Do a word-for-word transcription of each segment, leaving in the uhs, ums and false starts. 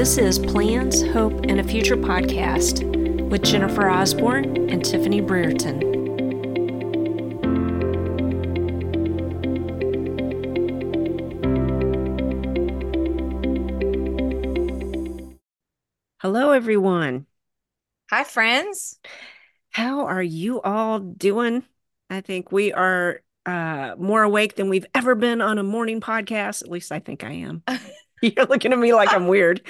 This is Plans, Hope, and a Future podcast with Jennifer Osborne and Tiffany Brereton. Hello, everyone. Hi, friends. How are you all doing? I think we are uh, more awake than we've ever been on a morning podcast. At least I think I am. You're looking at me like I'm weird.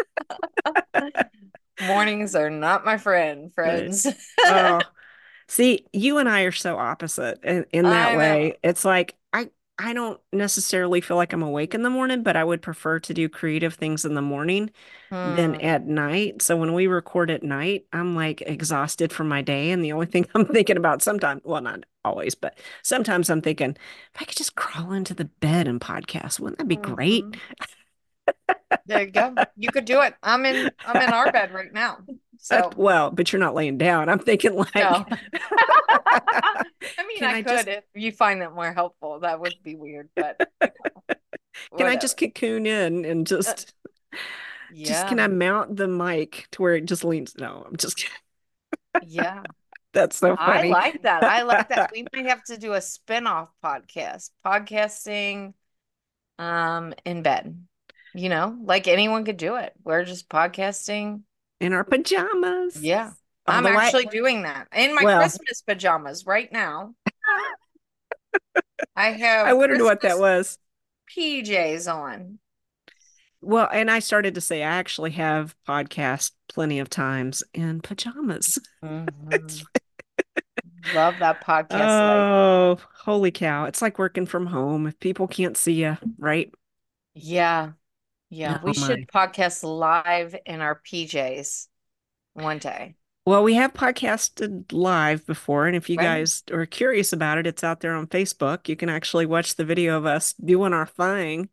Mornings are not my friend, friends. Oh, see, you and I are so opposite in, in that I know. way. It's like I I don't necessarily feel like I'm awake in the morning, but I would prefer to do creative things in the morning than Hmm. at night. So when we record at night, I'm like exhausted from my day. And the only thing I'm thinking about sometimes, well, not always, but sometimes I'm thinking, if I could just crawl into the bed and podcast, wouldn't that be great? Hmm. There you go. You could do it. I'm in I'm in our bed right now. Uh, So well, but you're not laying down. I'm thinking no. like, I mean, can I I could just if you find that more helpful. That would be weird, but you know, can I just whatever. cocoon in and Uh, just just can yeah. I mount the mic to where it just leans? No, I'm just kidding. Yeah. That's so I funny. like that. I like that. We might have to do a spin-off podcast. Podcasting um in bed. You know, like anyone could do it. We're just podcasting. In our pajamas. Yeah. I'm Although I, actually doing that in my well, Christmas pajamas right now. I I have wondered what that Christmas was. P Js on. Well, and I started to say I actually have podcast plenty of times in pajamas. It's, Hmm. Love that podcast life. oh, holy cow. It's like working from home if people can't see you, right? Yeah. Yeah. Oh We my. should podcast live in our P Js one day. Well, we have podcasted live before, and if you Right? guys are curious about it, it's out there on Facebook. You can actually watch the video of us doing our thing.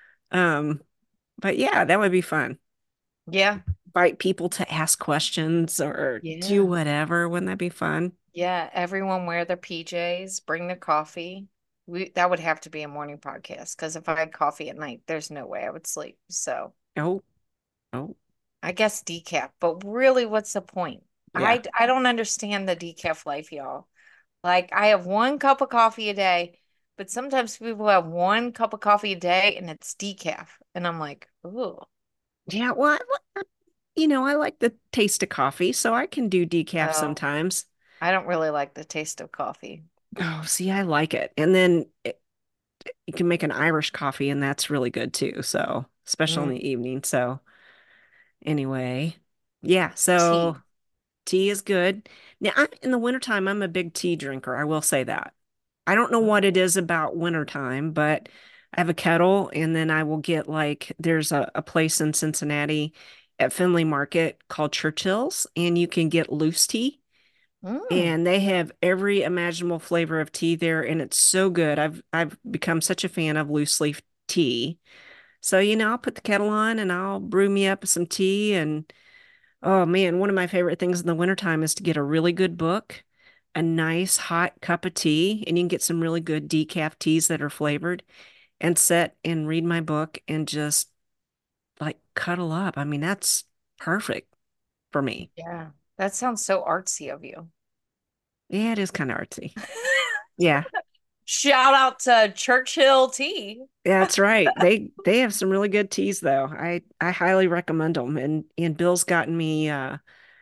Um, but yeah, that would be fun. Yeah. Invite people to ask questions or do Yeah. whatever. Wouldn't that be fun? Yeah, everyone wear their P Js, bring their coffee. We that would have to be a morning podcast because if I had coffee at night, there's no way I would sleep. So Oh, oh, I guess decaf, but really, what's the point? yeah. I I don't understand the decaf life, y'all. Like I have one cup of coffee a day, but sometimes people have one cup of coffee a day and it's decaf, and I'm like, ooh, Yeah, well, I- you know, I like the taste of coffee, so I can do decaf oh, sometimes. I don't really like the taste of coffee. Oh, see, I like it. And then it, you can make an Irish coffee, and that's really good too. So, especially in Mm, the evening. So, anyway, yeah, so tea. tea is good. Now, I'm in the wintertime, I'm a big tea drinker. I will say that. I don't know what it is about wintertime, but I have a kettle and then I will get like there's a, a place in Cincinnati at Finley Market called Churchill's, and you can get loose tea, Mm, and they have every imaginable flavor of tea there, and it's so good. I've I've become such a fan of loose leaf tea. So, you know, I'll put the kettle on and I'll brew me up some tea. And oh man, one of my favorite things in the wintertime is to get a really good book, a nice hot cup of tea, and you can get some really good decaf teas that are flavored, and sit and read my book and just like cuddle up. I mean, that's perfect for me. yeah, that sounds so artsy of you. Yeah, it is kind of artsy. Yeah, Shout out to Churchill Tea. that's right. They they have some really good teas though. I I highly recommend them. And and Bill's gotten me uh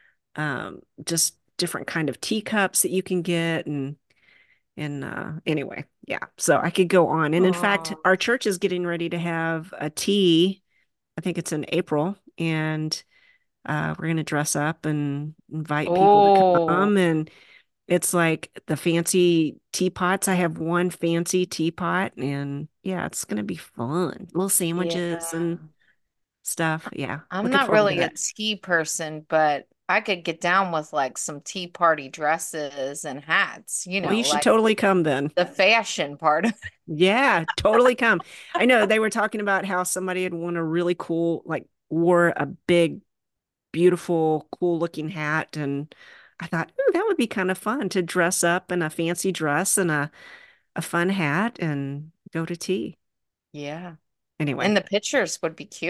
um just different kind of teacups that you can get, and and uh anyway, yeah. So I could go on. And in fact, Oh, our church is getting ready to have a tea. I think it's in April, and uh we're going to dress up and invite people to oh, come. And it's like the fancy teapots. I have one fancy teapot, and yeah, it's going to be fun. Little sandwiches yeah. and stuff. Yeah, I'm looking not forward to really a that. tea person, but I could get down with like some tea party dresses and hats, you Well, you know, should like totally come then. the fashion part of it. Yeah, totally come. I know they were talking about how somebody had won a really cool, like wore a big, beautiful, cool looking hat. And I thought, ooh, that would be kind of fun to dress up in a fancy dress and a, a fun hat and go to tea. Yeah. Anyway, And the pictures would be cute.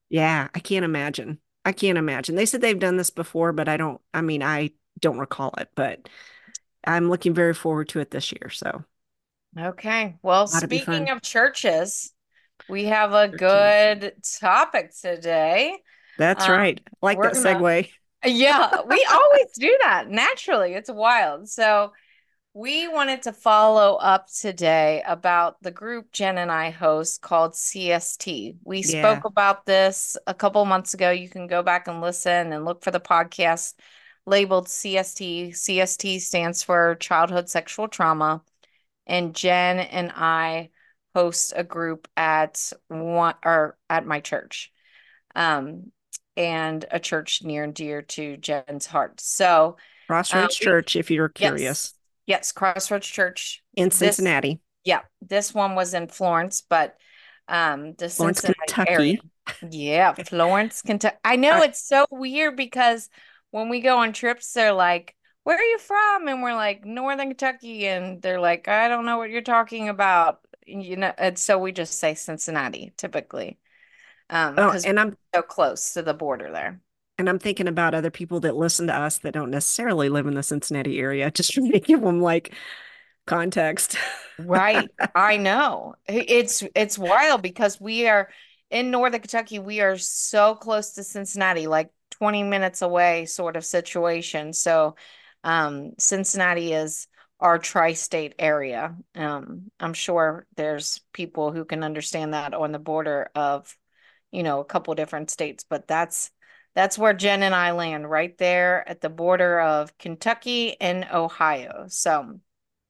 Yeah, I can't imagine. I can't imagine. They said they've done this before, but I don't, I mean, I don't recall it, but I'm looking very forward to it this year. So Okay. Well, that'll be speaking fun. of churches, we have a Churches. good topic today. That's Um, right. I like we're that gonna, segue. yeah, we always do that naturally. It's wild. So, we wanted to follow up today about the group Jen and I host called C S T. We Yeah. spoke about this a couple months ago. You can go back and listen and look for the podcast labeled C S T. C S T stands for Childhood Sexual Trauma. And Jen and I host a group at one or at my church. Um, and a church near and dear to Jen's heart. So, um, Crossroads we Church, if you're Yes. curious, Yes, Crossroads Church. in This, Cincinnati, yeah, this one was in Florence, but um the Florence, Cincinnati area. Kentucky. Yeah, Florence, Kentucky. I know I, it's so weird because when we go on trips, they're like, "Where are you from?" And we're like, "Northern Kentucky." And they're like, "I don't know what you're talking about." You know, and so we just say Cincinnati typically. Um, oh, because and I'm we're so close to the border there. and I'm thinking about other people that listen to us that don't necessarily live in the Cincinnati area, just trying to give them like context. Right. I know. It's it's wild because we are in Northern Kentucky. We are so close to Cincinnati, like twenty minutes away sort of situation. So um Cincinnati is our tri-state area. Um I'm sure there's people who can understand that on the border of, you know, a couple different states, but that's that's where Jen and I land right there at the border of Kentucky and Ohio. So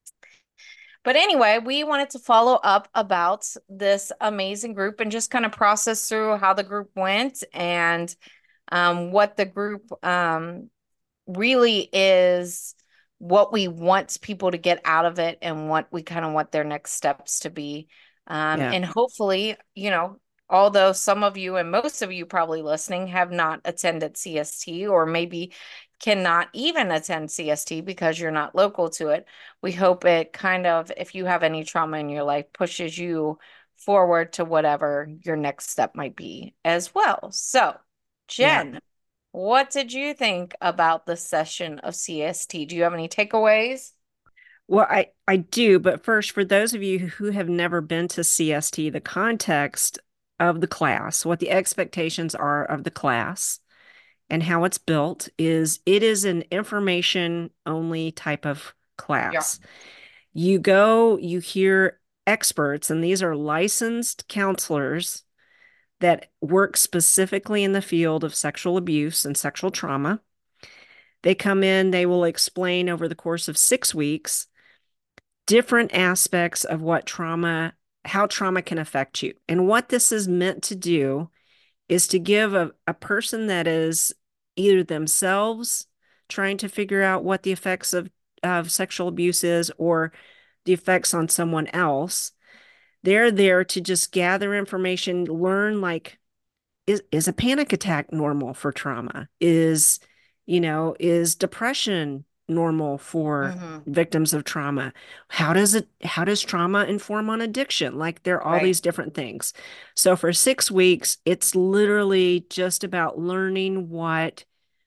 but anyway, we wanted to follow up about this amazing group and just kind of process through how the group went and um, what the group um, really is, what we want people to get out of it, and what we kind of want their next steps to be. Um, Yeah. and hopefully, you know, although some of you and most of you probably listening have not attended C S T or maybe cannot even attend C S T because you're not local to it, we hope it kind of, if you have any trauma in your life, pushes you forward to whatever your next step might be as well. So, Yeah. Jen, what did you think about the session of C S T? Do you have any takeaways? Well, I, I do, but first, for those of you who have never been to C S T, the context of the class, what the expectations are of the class, and how it's built is it is an information only type of Yeah. class. You go, you hear experts, and these are licensed counselors that work specifically in the field of sexual abuse and sexual trauma. They come in, they will explain over the course of six weeks different aspects of what trauma, how trauma can affect you. And what this is meant to do is to give a, a person that is either themselves trying to figure out what the effects of, of sexual abuse is or the effects on someone else. They're there to just gather information, learn like is is a panic attack normal for trauma? Is, you know, is depression normal for Hmm. victims of trauma? How does it how does trauma inform on addiction? Like there are all Right. these different things. So for six weeks, it's literally just about learning what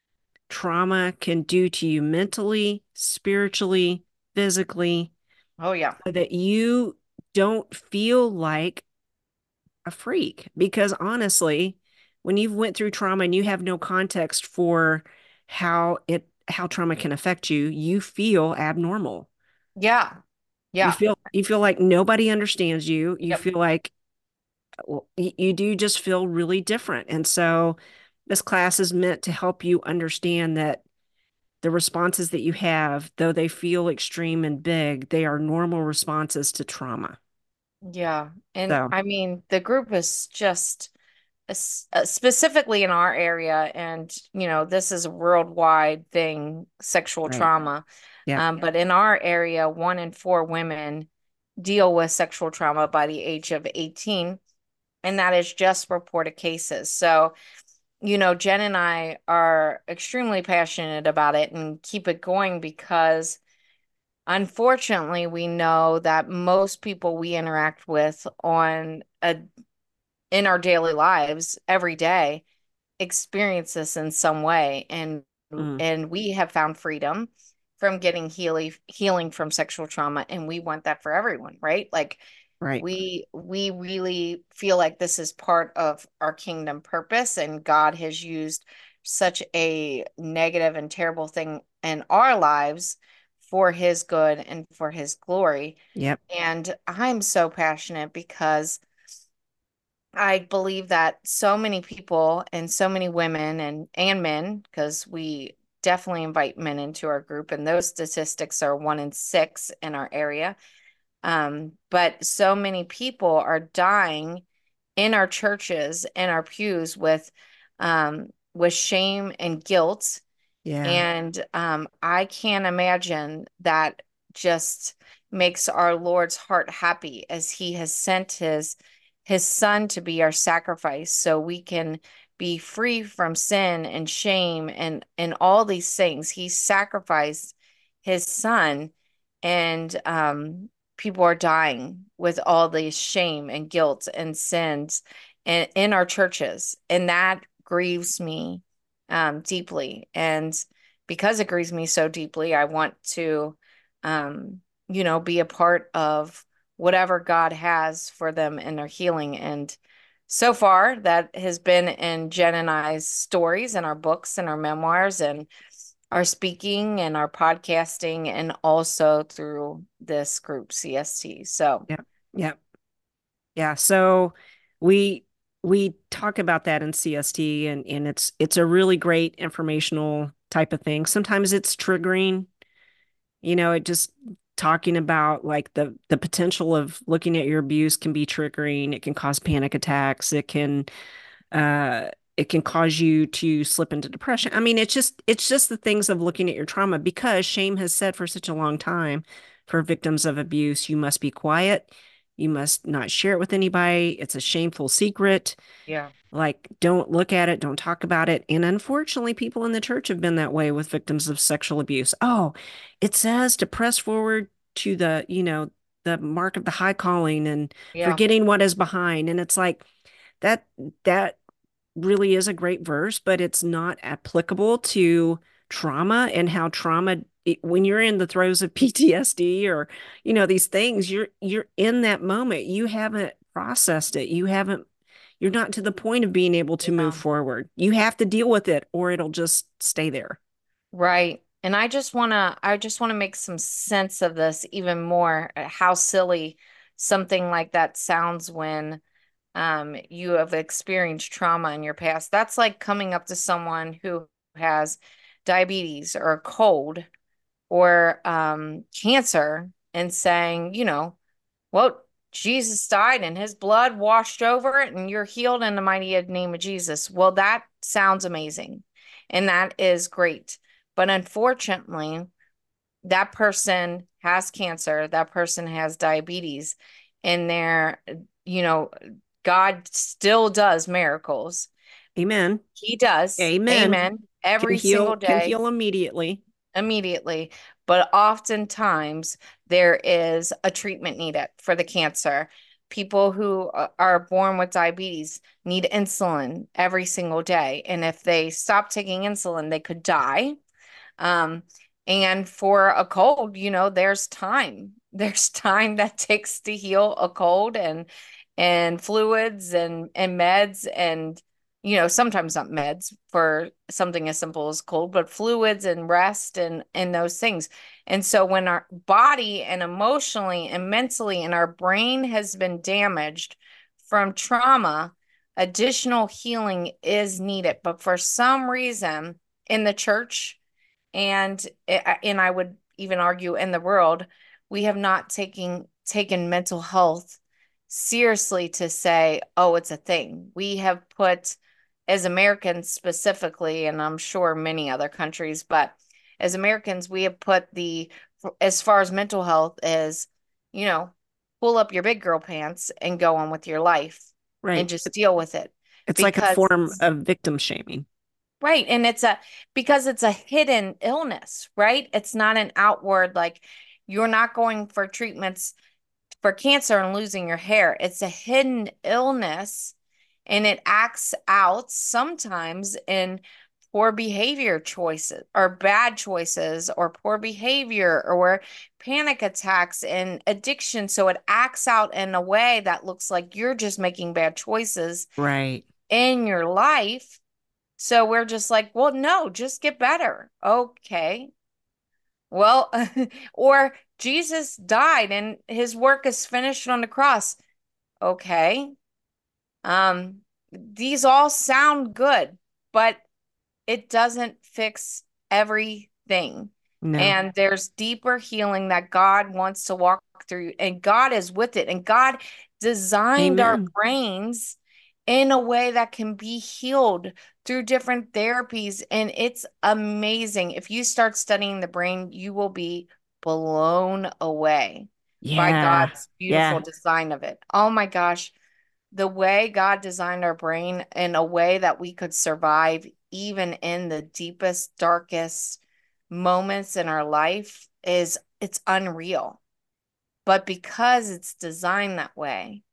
trauma can do to you mentally, spiritually, physically, Oh, yeah. so that you don't feel like a freak because honestly, when you've went through trauma and you have no context for how it how trauma can affect you, you feel abnormal. Yeah. You Yeah. feel you feel like nobody understands you. You Yep. feel like well, you, you do just feel really different. And so this class is meant to help you understand that the responses that you have, though they feel extreme and big, they are normal responses to trauma. Yeah. And So, I mean, the group is just s- uh, specifically in our area, and you know, this is a worldwide thing, sexual right. trauma. Yeah. Um, but in our area, one in four women deal with sexual trauma by the age of eighteen, and that is just reported cases. So, you know, Jen and I are extremely passionate about it and keep it going because unfortunately we know that most people we interact with on a in our daily lives every day experience this in some way, and Mm, and we have found freedom from getting healing healing from sexual trauma, and we want that for everyone, right? Like right. we we really feel like this is part of our kingdom purpose, and God has used such a negative and terrible thing in our lives for his good and for his glory. Yep. And I'm so passionate because I believe that so many people and so many women and and men, because we definitely invite men into our group, and those statistics are one in six in our area. Um, but so many people are dying in our churches and our pews with um with shame and guilt. Yeah. And um, I can't imagine that just makes our Lord's heart happy as he has sent his his son to be our sacrifice so we can be free from sin and shame and and all these things. He sacrificed his son, and um, people are dying with all these shame and guilt and sins in, in our churches, and that grieves me um, deeply. And because it grieves me so deeply, I want to, um, you know, be a part of whatever God has for them in their healing. And so far, that has been in Jen and I's stories and our books and our memoirs and our speaking and our podcasting, and also through this group, C S T. So, Yep. Yep. Yeah. So we we talk about that in C S T, and and it's it's a really great informational type of thing. Sometimes it's triggering, you know, it just talking about like the the potential of looking at your abuse can be triggering. It can cause panic attacks. It can uh it can cause you to slip into depression. I mean, it's just it's just the things of looking at your trauma, because shame has said for such a long time for victims of abuse, you must be quiet. You must not share it with anybody. It's a shameful secret. yeah. Like, don't look at it, don't talk about it. And unfortunately, people in the church have been that way with victims of sexual abuse. Oh, it says to press forward to the, you know, the mark of the high calling and Yeah. forgetting what is behind. And it's like that that really is a great verse, but it's not applicable to trauma and how trauma when you're in the throes of P T S D or you know these things, you're you're in that moment. You haven't processed it. You haven't you're not to the point of being able to move Yeah. forward. You have to deal with it or it'll just stay there. Right. And I just want to I just want to make some sense of this even more, uh, how silly something like that sounds when um you have experienced trauma in your past. That's like coming up to someone who has diabetes or a cold or um cancer and saying, you know, well, Jesus died and his blood washed over it, and you're healed in the mighty name of Jesus. Well, that sounds amazing. And that is great. But unfortunately, that person has cancer, that person has diabetes, and they're, you know, God still does miracles. Amen. He does. Amen. Amen. Can Every single heal can day, heal immediately. immediately. But oftentimes there is a treatment needed for the cancer. People who uh, are born with diabetes need insulin every single day. And if they stop taking insulin, they could die. Um, and for a cold, you know, there's time. There's time that takes to heal a cold, and and fluids and and meds, and you know, sometimes not meds for something as simple as cold, but fluids and rest and and those things. And so when our body and emotionally and mentally and our brain has been damaged from trauma, additional healing is needed. But for some reason in the church, and and I would even argue in the world, we have not taken taken mental health seriously to say, oh, it's a thing. We have put, as Americans specifically, and I'm sure many other countries, but as Americans, we have put the, as far as mental health is, you know, pull up your big girl pants and go on with your life and Right. just deal with it It's like a because form of victim shaming. right. And it's a, because it's a hidden illness, right? It's not an outward, like you're not going for treatments for cancer and losing your hair. It's a hidden illness. and it acts out sometimes in poor behavior choices or bad choices or poor behavior or panic attacks and addiction. So it acts out in a way that looks like you're just making bad choices Right. in your life. So we're just like, well, no, just get better. Okay. Well, or Jesus died and his work is finished on the cross. Okay. Um, these all sound good, but it doesn't fix everything. No. And there's deeper healing that God wants to walk through, and God is with it. And God designed our Amen. brains in a way that can be healed through different therapies. And it's amazing. If you start studying the brain, you will be blown away by Yeah. God's beautiful Yeah. design of it. Oh my gosh, the way God designed our brain in a way that we could survive even in the deepest, darkest moments in our life is it's unreal. But because it's designed that way,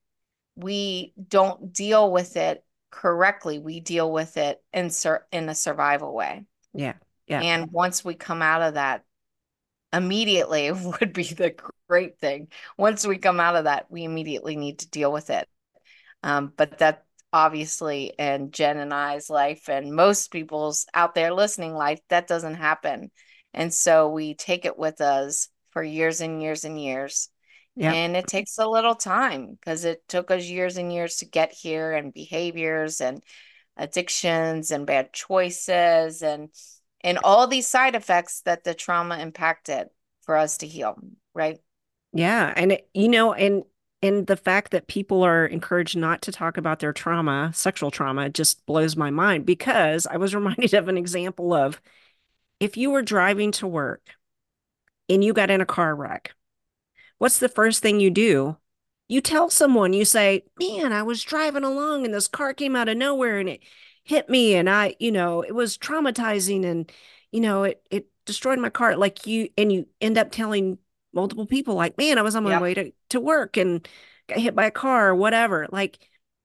we don't deal with it correctly. We deal with it in sur in a survival way. Yeah. Yeah. And once we come out of that, immediately would be the great thing. Once we come out of that, we immediately need to deal with it. Um, but that obviously in Jen and I's life and most people's out there listening life, that doesn't happen. And so we take it with us for years and years and years. Yep. And it takes a little time because it took us years and years to get here, and behaviors and addictions and bad choices and and all these side effects that the trauma impacted for us to heal, right? Yeah. And it, you know, and and the fact that people are encouraged not to talk about their trauma, sexual trauma, just blows my mind because I was reminded of an example of if you were driving to work and you got in a car wreck, what's the first thing you do? You tell someone, you say, "Man, I was driving along and this car came out of nowhere and it hit me and I, you know, it was traumatizing and, you know, it it destroyed my car." Like you and you end up telling multiple people like, "Man, I was on my Yep. way to to work and got hit by a car or whatever." Like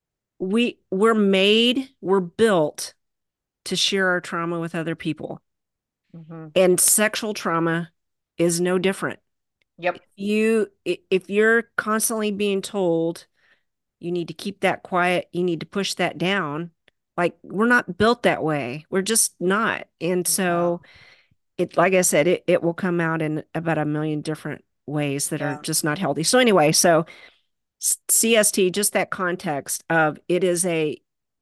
we we're made, we're built to share our trauma with other people. Hmm. And sexual trauma is no different. Yep. You if you're constantly being told you need to keep that quiet, you need to push that down, like we're not built that way. We're just not. And No. so it like I said, it, it will come out in about a million different ways that are Yeah. just not healthy. So anyway, so C S T, just that context of it is a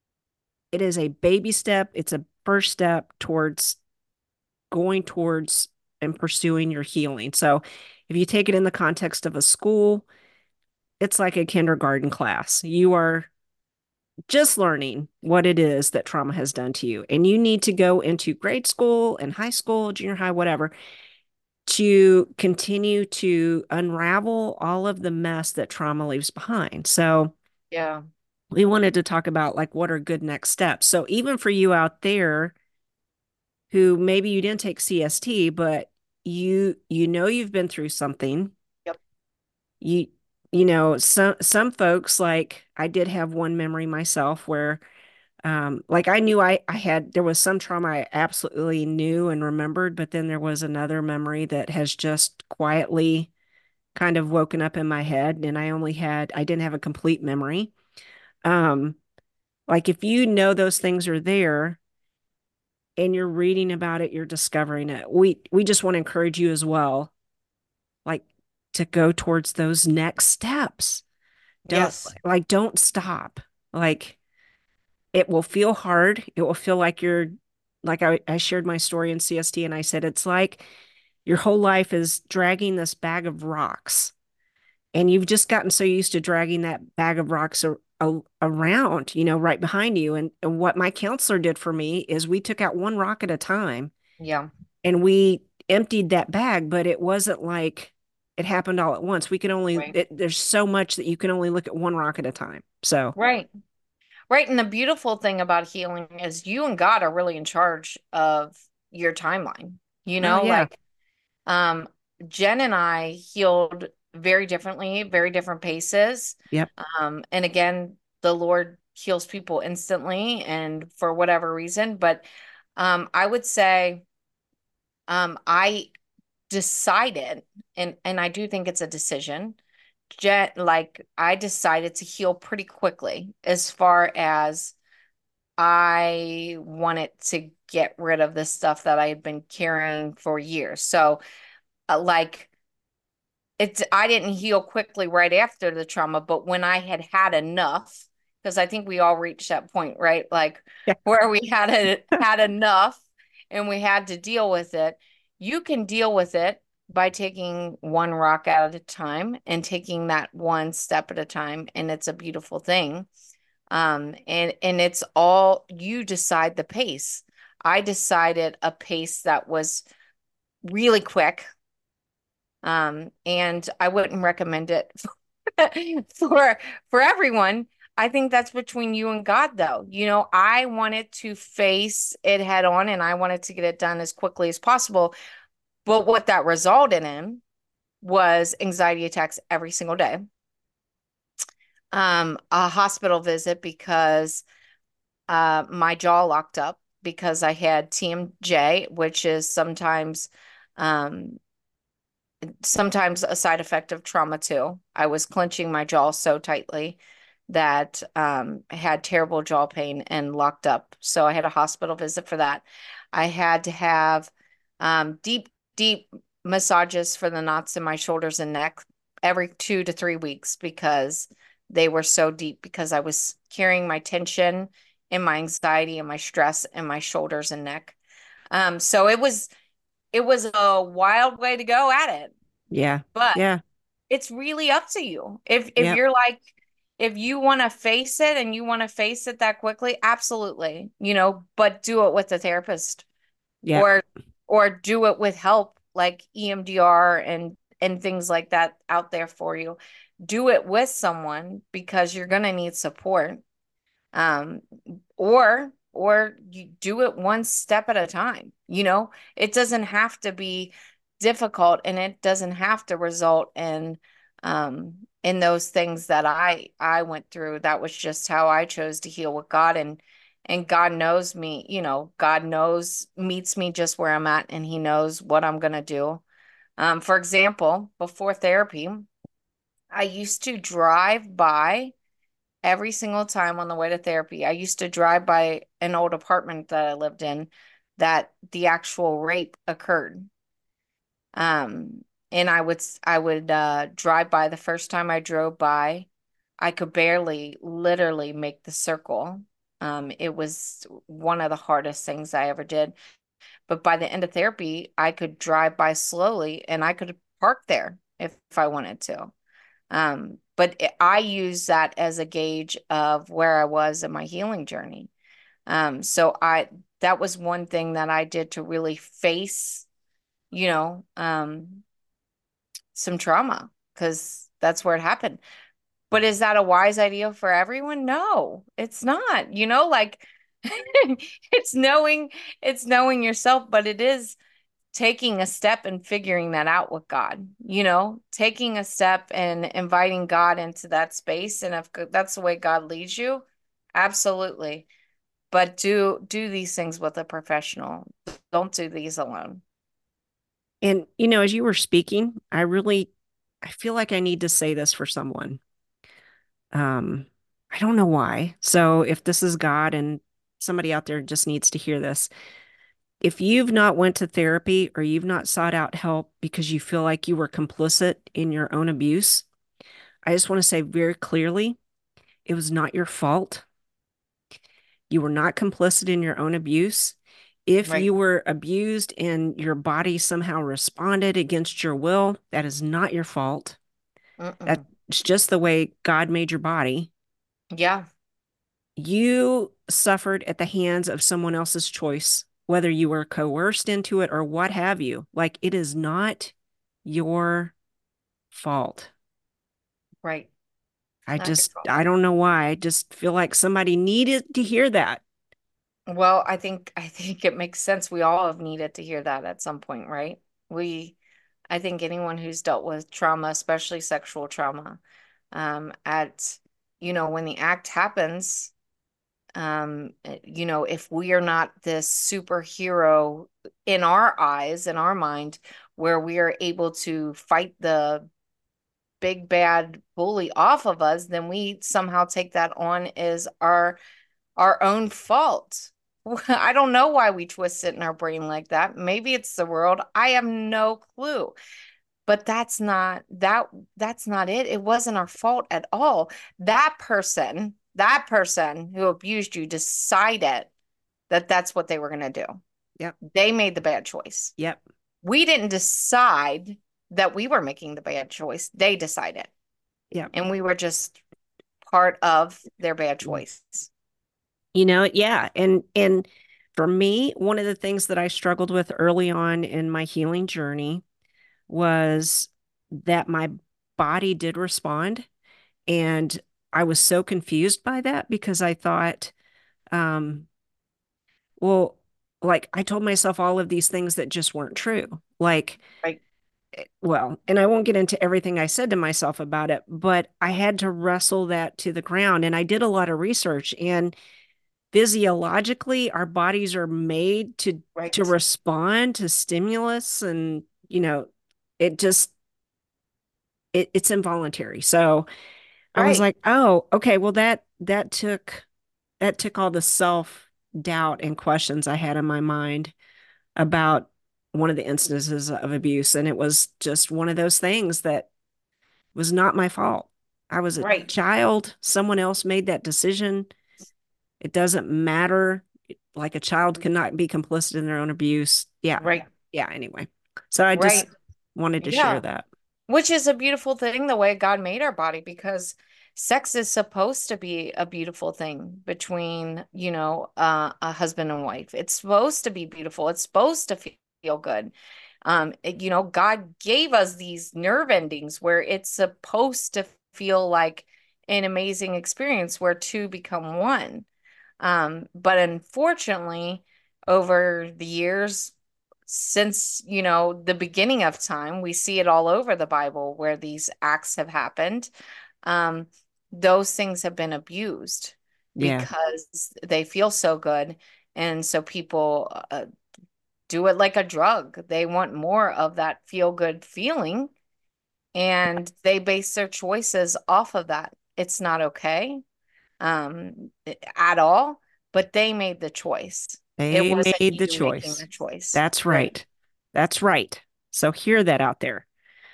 it is a baby step. It's a first step towards going towards and pursuing your healing. So if you take it in the context of a school, it's like a kindergarten class. You are just learning what it is that trauma has done to you. And you need to go into grade school and high school, junior high, whatever, to continue to unravel all of the mess that trauma leaves behind. So Yeah. we wanted to talk about like what are good next steps. So even for you out there who maybe you didn't take C S T, but you you know you've been through something. Yep. You you know, some some folks like I did have one memory myself where um like I knew I I had there was some trauma I absolutely knew and remembered, but then there was another memory that has just quietly kind of woken up in my head and I only had I didn't have a complete memory. Um like if you know those things are there and you're reading about it, you're discovering it. We we just want to encourage you as well, like to go towards those next steps. Don't Yes. like don't stop. Like it will feel hard. It will feel like you're like I, I shared my story in C S T and I said it's like your whole life is dragging this bag of rocks and you've just gotten so used to dragging that bag of rocks a, a, around, you know, right behind you. And, and what my counselor did for me is we took out one rock at a time Yeah. and we emptied that bag, but it wasn't like it happened all at once. We could only, Right. it, there's so much that you can only look at one rock at a time. So, Right. Right. And the beautiful thing about healing is you and God are really in charge of your timeline. You oh, know, yeah. like um Jen and I healed very differently, very different paces. Yep. Um, and again, the Lord heals people instantly and for whatever reason. But um, I would say um, I decided, and and I do think it's a decision. Jet, like I decided to heal pretty quickly as far as I wanted to get rid of the stuff that I had been carrying for years. So, uh, like it's I didn't heal quickly right after the trauma, but when I had had enough, because I think we all reached that point, right? Like Yeah. where we had a, had enough and we had to deal with it. You can deal with it by taking one rock at a time and taking that one step at a time, and it's a beautiful thing. Um, and and it's all you decide the pace. I decided a pace that was really quick, um, and I wouldn't recommend it for for everyone. I think that's between you and God, though. You know, I wanted to face it head on and I wanted to get it done as quickly as possible. But what that resulted in was anxiety attacks every single day. Um, a hospital visit because uh my jaw locked up because I had T M J, which is sometimes um sometimes a side effect of trauma too. I was clenching my jaw so tightly that um, I had terrible jaw pain and locked up. So I had a hospital visit for that. I had to have um, deep, deep massages for the knots in my shoulders and neck every two to three weeks because they were so deep because I was carrying my tension and my anxiety and my stress in my shoulders and neck. Um, so it was it was a wild way to go at it, Yeah. but Yeah. it's really up to you. If if Yeah. you're like if you want to face it and you want to face it that quickly, absolutely. You know, but do it with a therapist Yeah. or or do it with help like E M D R and and things like that out there for you. Do it with someone because you're going to need support. Um, or or you do it one step at a time. You know, it doesn't have to be difficult and it doesn't have to result in um in those things that I I went through. That was just how I chose to heal with God, and and God knows me, you know, God knows meets me just where I'm at and he knows what I'm gonna do. Um, for example, before therapy, I used to drive by every single time on the way to therapy. I used to drive by an old apartment that I lived in that the actual rape occurred. Um, and I would I would uh, drive by. The first time I drove by, I could barely literally make the circle. Um, it was one of the hardest things I ever did. But by the end of therapy, I could drive by slowly and I could park there if, if I wanted to. Um, but it, I use that as a gauge of where I was in my healing journey. Um, so I that was one thing that I did to really face, you know, um, some trauma because that's where it happened. But is that a wise idea for everyone? No, it's not. You know, like it's knowing it's knowing yourself, but it is taking a step and figuring that out with God, you know, taking a step and inviting God into that space. And if that's the way God leads you, absolutely. But do do these things with a professional. Don't do these alone. And, you know, as you were speaking, I really, I feel like I need to say this for someone. Um, I don't know why. So if this is God and somebody out there just needs to hear this, if you've not went to therapy or you've not sought out help because you feel like you were complicit in your own abuse, I just want to say very clearly, it was not your fault. You were not complicit in your own abuse. If Right. you were abused and your body somehow responded against your will, that is not your fault. That's Mm-mm. just the way God made your body. Yeah. You suffered at the hands of someone else's choice, whether you were coerced into it or what have you. Like, it is not your fault. Right. I Not your just, fault. I don't know why. I just feel like somebody needed to hear that. Well, I think I think it makes sense. We all have needed to hear that at some point, right? We, I think anyone who's dealt with trauma, especially sexual trauma, um, at, you know, when the act happens. Um, eh, you know, if we are not this superhero in our eyes, in our mind, where we are able to fight the big bad bully off of us, then we somehow take that on as our our own fault. I don't know why we twist it in our brain like that. Maybe it's the world. I have no clue. But that's not that that's not it. It wasn't our fault at all. That person, that person who abused you decided that that's what they were going to do. Yep. They made the bad choice. Yep. We didn't decide that we were making the bad choice. They decided. Yep. And we were just part of their bad choice. You know, yeah. And and for me, one of the things that I struggled with early on in my healing journey was that my body did respond. And I was so confused by that because I thought, um, well, like I told myself all of these things that just weren't true. Like, Right. well, and I won't get into everything I said to myself about it, but I had to wrestle that to the ground. And I did a lot of research, and physiologically, our bodies are made to to Right. respond to stimulus, and you know, it just it, it's involuntary. So I was Right. like, oh, okay, well that that took that took all the self doubt and questions I had in my mind about one of the instances of abuse. And it was just one of those things that was not my fault. I was a Right. child. Someone else made that decision. It doesn't matter. Like a child cannot be complicit in their own abuse. Yeah. Right. Yeah. Anyway. So I just Right. wanted to share Yeah. that. Which is a beautiful thing, the way God made our body, because sex is supposed to be a beautiful thing between, you know, uh, a husband and wife. It's supposed to be beautiful. It's supposed to feel good. Um, it- you know, God gave us these nerve endings where it's supposed to feel like an amazing experience where two become one. Um, but unfortunately, over the years, since, you know, the beginning of time, we see it all over the Bible where these acts have happened. Um, those things have been abused Yeah. because they feel so good. And so people uh, do it like a drug. They want more of that feel good feeling, and they base their choices off of that. It's not okay, um, at all, but they made the choice. It They wasn't made the you making the choice. choice. That's Right. right. That's right. So hear that out there.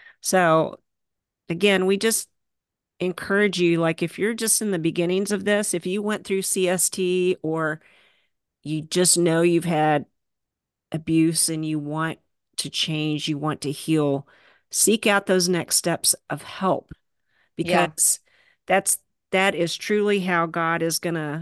So again, we just encourage you, like if you're just in the beginnings of this, if you went through C S T or you just know you've had abuse and you want to change, you want to heal, seek out those next steps of help Yeah. because that's that is truly how God is going to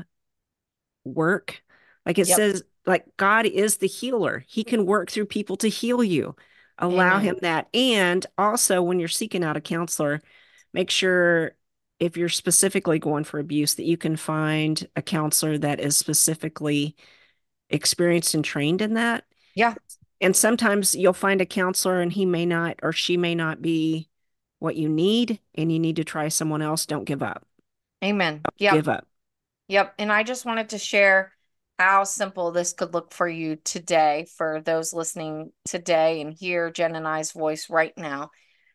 work. Like it Yep. says, like God is the healer. He can work through people to heal you. Allow him Amen. that. And also when you're seeking out a counselor, make sure if you're specifically going for abuse that you can find a counselor that is specifically experienced and trained in that. Yeah. And sometimes you'll find a counselor and he may not or she may not be what you need and you need to try someone else. Don't give up. Amen. Give Yep. up. Yep. And I just wanted to share how simple this could look for you today, for those listening today and hear Jen and I's voice right now.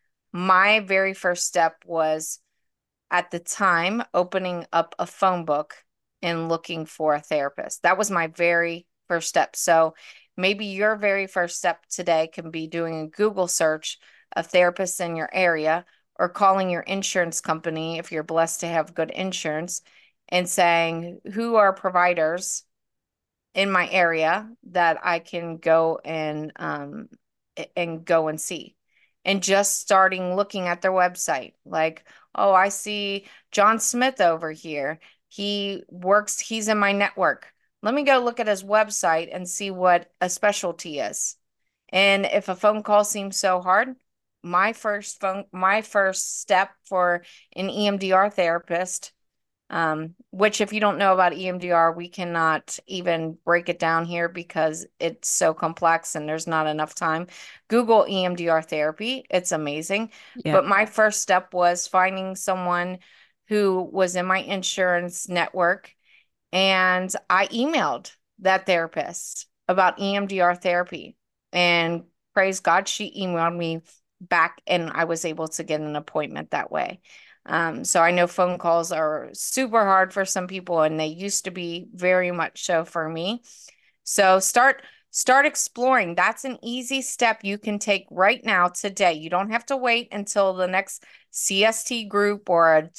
My very first step was, at the time, opening up a phone book and looking for a therapist. That was my very first step. So maybe your very first step today can be doing a Google search of therapists in your area, or calling your insurance company if you're blessed to have good insurance and saying, who are providers in my area that I can go and um and go and see. And just starting looking at their website. Like, oh, I see John Smith over here. He works, he's in my network. Let me go look at his website and see what a specialty is. And if a phone call seems so hard, my first phone, my first step for an E M D R therapist, um, which if you don't know about E M D R, we cannot even break it down here because it's so complex and there's not enough time. Google E M D R therapy. It's amazing. Yeah. But my first step was finding someone who was in my insurance network And I emailed that therapist about E M D R therapy. And praise God, she emailed me back and I was able to get an appointment that way. Um, so I know phone calls are super hard for some people, and they used to be very much so for me. So start start exploring. That's an easy step you can take right now today. You don't have to wait until the next C S T group or a,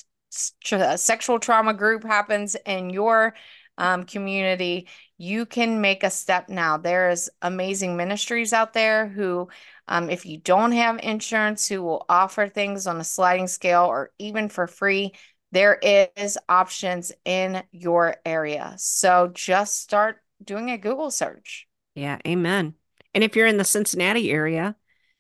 a sexual trauma group happens in your um, community. You can make a step now. There's amazing ministries out there who, um, if you don't have insurance, who will offer things on a sliding scale or even for free. There is options in your area. So just start doing a Google search. Yeah, amen. And if you're in the Cincinnati area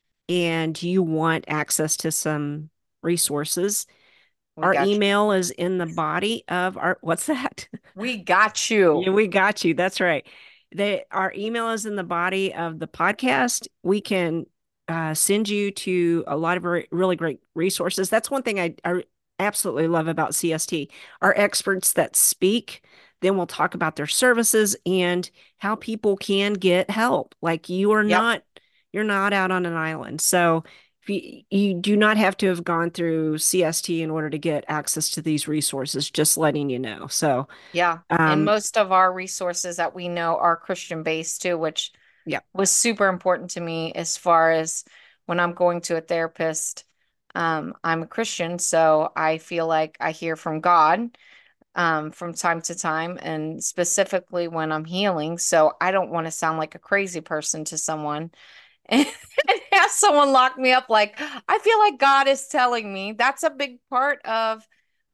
and you want access to some resources, We our got you. email is in the body of our, what's that? We got Yeah, you. we got you. That's right. They, our email is in the body of the podcast. We can uh, send you to a lot of re- really great resources. That's one thing I, I absolutely love about C S T. Our experts that speak, then we'll talk about their services and how people can get help. Like you are Yep. not, you're not out on an island. So if you, you do not have to have gone through C S T in order to get access to these resources, just letting you know. So, Yeah. And um, most of our resources that we know are Christian based too, which yeah. was super important to me as far as when I'm going to a therapist. Um, I'm a Christian, so I feel like I hear from God um, from time to time, and specifically when I'm healing. So I don't want to sound like a crazy person to someone and have someone lock me up. Like, I feel like God is telling me. That's a big part of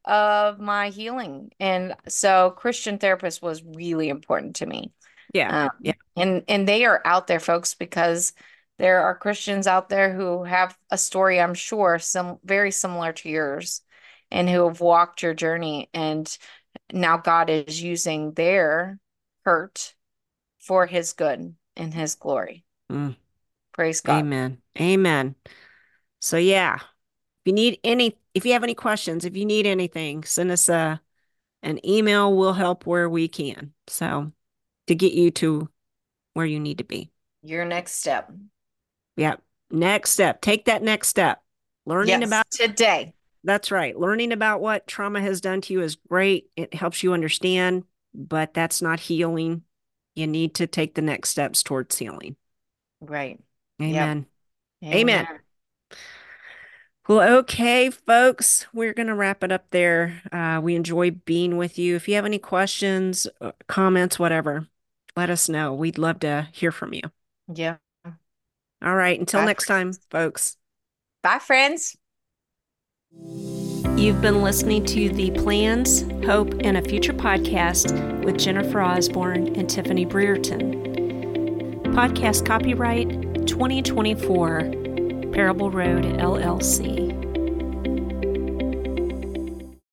of my healing. And so Christian therapist was really important to me. Yeah. Um, Yeah. and and they are out there, folks, because there are Christians out there who have a story, I'm sure, some very similar to yours, and who have walked your journey. And now God is using their hurt for his good and his glory. Mm, Praise God. amen. Amen. So yeah, if you need any, if you have any questions, if you need anything, send us a an email. We'll help where we can. So to get you to where you need to be. Your next step. Yeah. Next step. Take that next step. Learning Yes, about, today. that's right. Learning about what trauma has done to you is great. It helps you understand, but that's not healing. You need to take the next steps towards healing. Right. Yep. Amen. Amen. Amen. Well, okay, folks, we're going to wrap it up there. Uh, we enjoy being with you. If you have any questions, uh, comments, whatever, let us know. We'd love to hear from you. Yeah. All right, until Bye, next time, friends. folks. Bye, friends. You've been listening to the Plans, Hope, and a Future podcast with Jennifer Osborne and Tiffany Brereton. Podcast copyright twenty twenty-four, Parable Road, L L C.